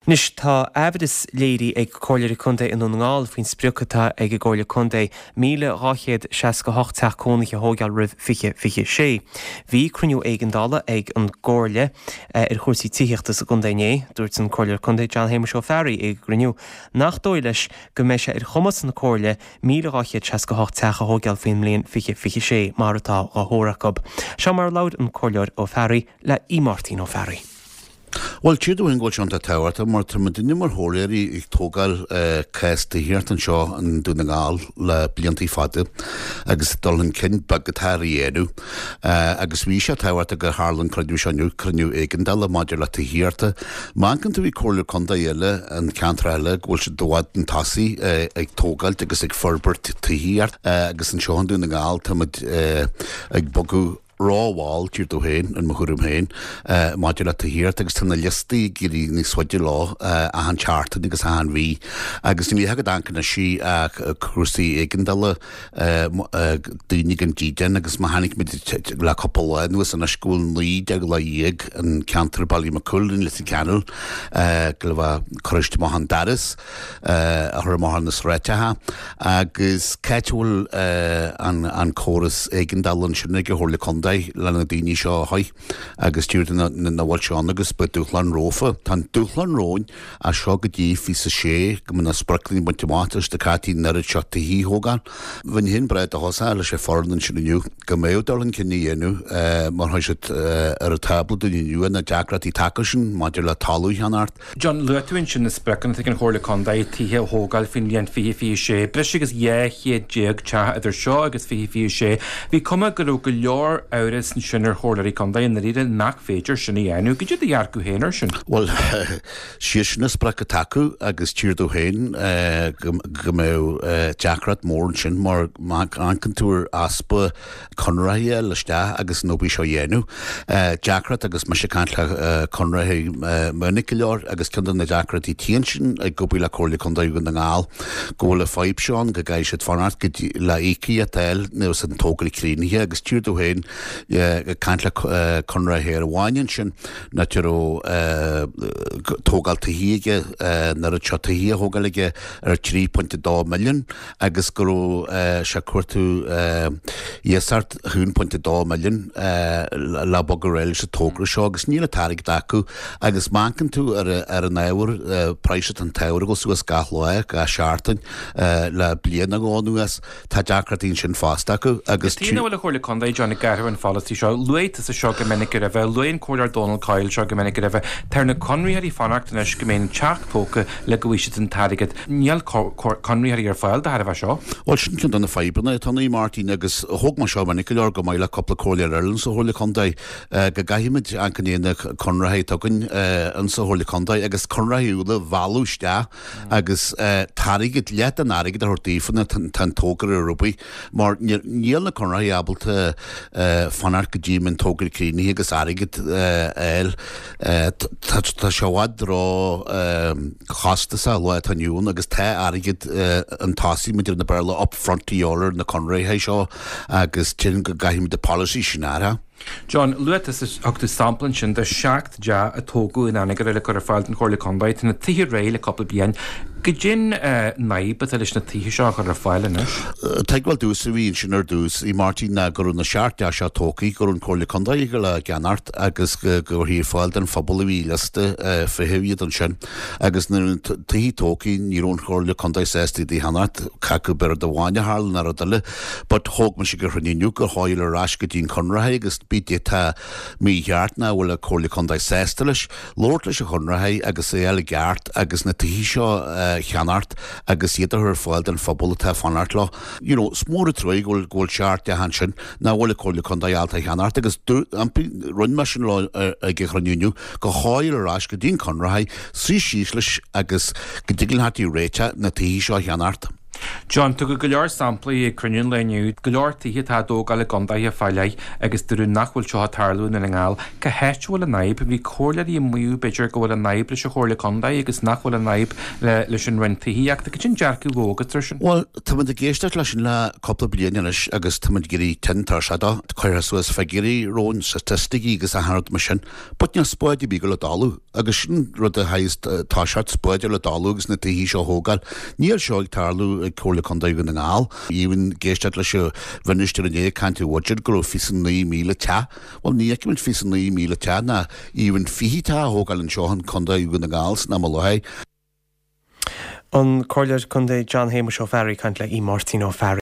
Nis tá Avedis lédi ag cóir chundé in an ngáil faoin spriochatá ag ggóir chundé 1868 cónacha hógeal rih fiche sé. Bhí cruniú éigendála ag an gcóirle chuirsaí tíochtas a gundéné, dúirt an cóir chundé John Hamish O'Farry ag gruniú. Nach dóigh leis go mbeidh sé ar chumas an cóirle 1868 hógeal faoin mbliain fiche sé mar atá á thóracob. Seán mar laud an cóir O'Farry le Martin O'Farry. Well, tíadú in gáil seanta táhairta mar tumadine mar thóirí ag tógáil céasta hiart an seo an dúna ngáil le bliantaí fada agus dul an cin bagatáí éadú agus bhí sé táhairta go hálan cruniú éigeandal le maidir le hiarta. Mancan tú bhí cóirle conda eile an ceantraile ghfuil se dóhad an tasaí ag tógáilt agus ag forbert hiart agus an seo an dúna ngáil tamad ag bogu ráháil tír do héin an mochurum héin maidir le hiart agus tanna listaí gurí ní swaide lá a an charta agus a an bhí agus ní hagad ancan na si a crusaí éigeandala daoine an díden agus má hanig mit le coppla nuas an a scúil líd ag le dhéag an ceantar Ballymacul in Little Canal go bh choiste má an daras a thur má na sréitethe agus ceithúil an córas éigeandalan sinna go thóirla conda lena daoine seo haid agus tíir na bhil seán agus ba dúchlan rófa. Tá dúchlan róin a seo go dtí fi sa sé go na spraclín buntimátas de catí narid seo hí hógan. Bhain hin breid a hosa le sé fornan sin inniu go méid darlan cinní dhéanú mar haid ar a tabla dúniu na deagratí takesin maidir le talú anart. John, luúin sin na spraclan an chóirla condaí títhe hógáil fin líon fi sé. Bres agus chéad déag te idir seo agus fi sé. Bhí cuma go go leor áras an sinnar chóirlaí condaí na ríide nach féidir sinna dhéanú. Go dtí dhear go héanaar sin? Well, siar sinna spracla tacu agus tír do héin go mé deacrat mór sin mar ancan túr aspa conraithe leiste agus nóbí seo dhéanú. Deacrat agus me sé cantla conraithe munig leor agus cundan na deacratí tíon sin ag gobí le cóirla condaí go na ngáil go le fáib seán go gaiis siad fanart le écí a tail nuas an tógaí clínithe agus tír do héin cantla conraithe ar bháin sin na tíú tógáil taíige nar a teo taí hógalige ar 3.2 milliún agus gurú se cuairtú iasart 1.2 milliún le bogur réil se tógra seo agus níle tarig dacu agus mancan tú ar an éhar preise an teir go suas gathláig a seaartain le blian a gáúas tá deacratín sin fásta acu agus tína bhfuil chóirla condaí Johnna Garvan falatí seo luétas a seo go minic ar a bheith luon cóir Donald Kyle seo go minic ar a bheith tarna conraíí fanachtain is go mbeinn teachtóca le go bhíise an tarigad níall conraíí ar fáil de bheith seo? Well, sin cin donna faibanna tanna Martin agus thugma seo minic leor go maiile coppla cóir Ireland sa thóirla condaí go gaiimiid an canéana conraithe tugann an sa thóirla condaí agus conraíúla bhálúiste agus tarigad leat an airigad a thortaífanna tan tógar a rubaí mar níall na conraí abalta fanart go ddíman tógar críní agus airigad eil tá seohad rá chasta le tanún agus the airigad an tasí muidir na berla up frontíolar na conraithe seo agus tin go gaiim de policy sin ara. John, luatas is achta samplan sin de seacht ja a tógu in anig le go fáil an chóirla condaid na tíí réile coppla bíon. Go gin naib a leis na tíí seo ar a fáil inis? Teagháil dús a bhíon sin ar dús í Martin gurú na seaart a se tócaí gur an chóirla condaid go le ganart agus gur hí fáil den fabal a bhí lasta fihiad an sin agus na tíí tócaí níún chóirla condaid 60 dí hanart cacu ber do bháine hálan ar a dile, but thógman si gur chunniú gur háil ar ras go dtín conraithe agus bídí tá míheart na bhfuil a chóirla condaid 60 leis, lóir leis a chunraithe agus é eile geart agus na tíí seo cheanart agus iad ar fáil den fabal a fanart lá. Smóra troig ghfuil seart a han sin na bhfuil a chóirla condaid alta cheanart agus run me sin lá ag chranniú go háil ar ras go dtín conraithe sí síos leis agus go dtigiln hatí réite na tíí seo cheanart. John tu go leor sampla I cruniún leniu, go leor títhe tá dógáil gandaí a fáile agus durú nachhfuil seo tarlú na ngáil, go heitúil a naib, bhí cólaí mú beidir go bhfuil a naib leis chóirla condaí agus nachhfuil a naib leis an rentaíach, go sin dearcú bóga trishin. Well, tá de géisteach leis le coppla bliananis agus tá gurí 10 tarsada, chuir suas fegurí rón statistií agus a harad mar sin, but ne spóide bí go le dalú, agus sin rud a heist táseart spóide le dalú agus na taí seo hógáil, níl seoil tarlú cóirla condaí go na ngáil, íhann géisteach leis bhainistear an é cantú wajid go 29,000 te, well ní ag mynd 29,000 te na íhann 5 te hógáil an seohan condaí go na ngáil na malóhaid. An cóirla condaí John Hamish O'Farry cant le Martin O'Farry.